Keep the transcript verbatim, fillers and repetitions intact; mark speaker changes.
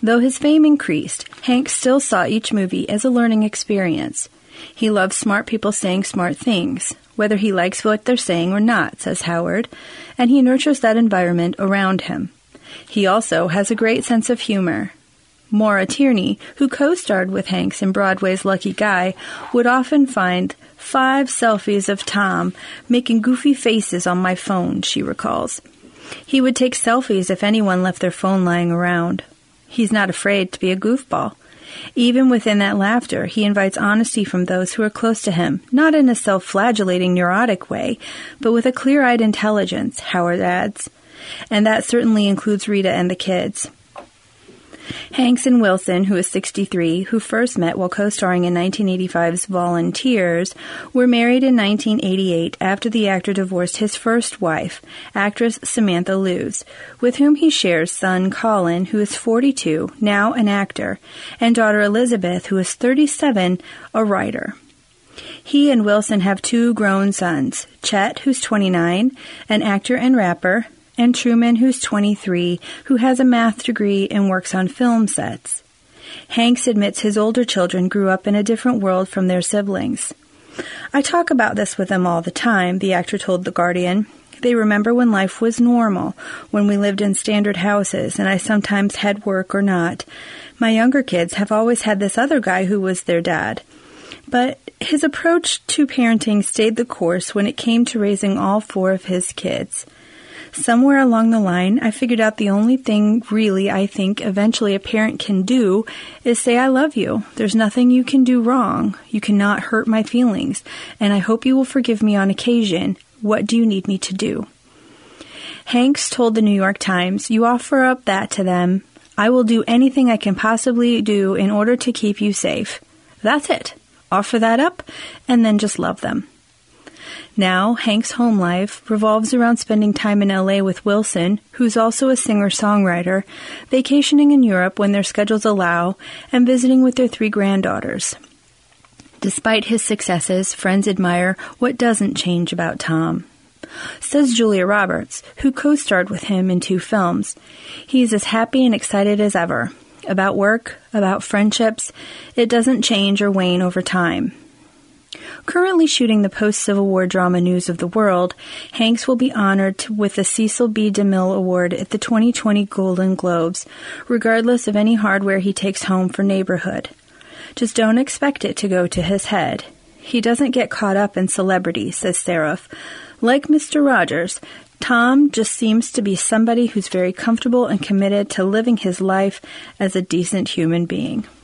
Speaker 1: Though his fame increased, Hanks still saw each movie as a learning experience. He loves smart people saying smart things, whether he likes what they're saying or not, says Howard, and he nurtures that environment around him. He also has a great sense of humor. Maura Tierney, who co-starred with Hanks in Broadway's Lucky Guy, would often find five selfies of Tom making goofy faces on my phone, she recalls. He would take selfies if anyone left their phone lying around. He's not afraid to be a goofball. Even within that laughter, he invites honesty from those who are close to him, not in a self-flagellating, neurotic way, but with a clear-eyed intelligence, Howard adds. And that certainly includes Rita and the kids. Hanks and Wilson, who is sixty-three, who first met while co-starring in nineteen eighty-five's Volunteers, were married in nineteen eighty-eight after the actor divorced his first wife, actress Samantha Lewes, with whom he shares son Colin, who is forty-two, now an actor, and daughter Elizabeth, who is thirty-seven, a writer. He and Wilson have two grown sons, Chet, who's twenty-nine, an actor and rapper, and Truman, who's twenty-three, who has a math degree and works on film sets. Hanks admits his older children grew up in a different world from their siblings. I talk about this with them all the time, the actor told The Guardian. They remember when life was normal, when we lived in standard houses, and I sometimes had work or not. My younger kids have always had this other guy who was their dad. But his approach to parenting stayed the course when it came to raising all four of his kids. Somewhere along the line, I figured out the only thing really I think eventually a parent can do is say, I love you. There's nothing you can do wrong. You cannot hurt my feelings, and I hope you will forgive me on occasion. What do you need me to do? Hanks told the New York Times, you offer up that to them. I will do anything I can possibly do in order to keep you safe. That's it. Offer that up, and then just love them. Now, Hank's home life revolves around spending time in L A with Wilson, who's also a singer-songwriter, vacationing in Europe when their schedules allow, and visiting with their three granddaughters. Despite his successes, friends admire what doesn't change about Tom. Says Julia Roberts, who co-starred with him in two films. He's as happy and excited as ever. About work, about friendships, it doesn't change or wane over time. Currently shooting the post-Civil War drama News of the World, Hanks will be honored to, with the Cecil B. DeMille Award at the twenty twenty Golden Globes, regardless of any hardware he takes home for Neighborhood. Just don't expect it to go to his head. He doesn't get caught up in celebrity, says Seraph. Like Mister Rogers, Tom just seems to be somebody who's very comfortable and committed to living his life as a decent human being.